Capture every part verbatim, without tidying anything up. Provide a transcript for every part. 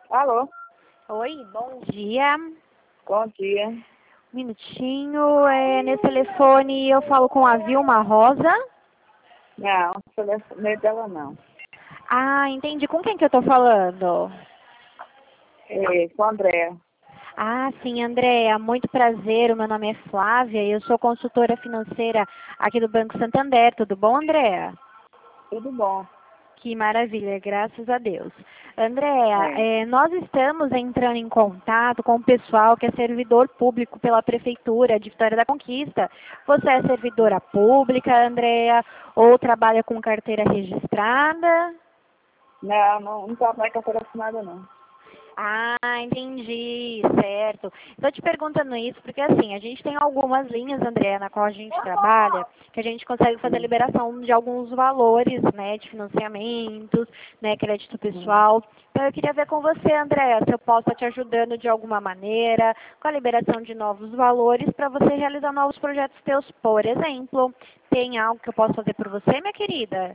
Alô, Oi, bom dia. bom dia. Um minutinho. É, nesse telefone eu falo com a Vilma Rosa. Não, o telefone dela não. Ah, entendi. Com quem que eu tô falando? É, com a Andréa. Ah, sim, Andréa. Muito prazer. O meu nome é Flávia e eu sou consultora financeira aqui do Banco Santander. Tudo bom, Andréa? Tudo bom. Que maravilha, graças a Deus. Andréa, É. é, nós estamos entrando em contato com o pessoal que é servidor público pela Prefeitura de Vitória da Conquista. Você é servidora pública, Andréa, ou trabalha com carteira registrada? Não, não, não tá mais carteira assinada, não. Ah, entendi, certo. Estou te perguntando isso porque, assim, a gente tem algumas linhas, André, na qual a gente trabalha, que a gente consegue fazer a Hum, liberação de alguns valores, né, de financiamentos, né, crédito hum. pessoal. Então, eu queria ver com você, André, se eu posso estar te ajudando de alguma maneira, com a liberação de novos valores, para você realizar novos projetos teus. Por exemplo, tem algo que eu posso fazer por você, minha querida?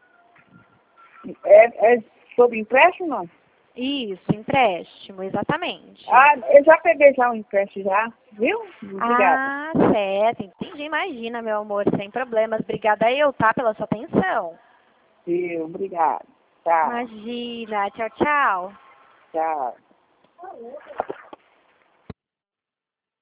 É, é sobre empréstimo? Isso, empréstimo, exatamente. Ah, eu já peguei já um empréstimo já, viu? Obrigada. Ah, certo. Entendi. Imagina, meu amor, sem problemas. Obrigada eu, tá, pela sua atenção. Viu, obrigada. Tchau, Imagina. Tchau, tchau. tchau.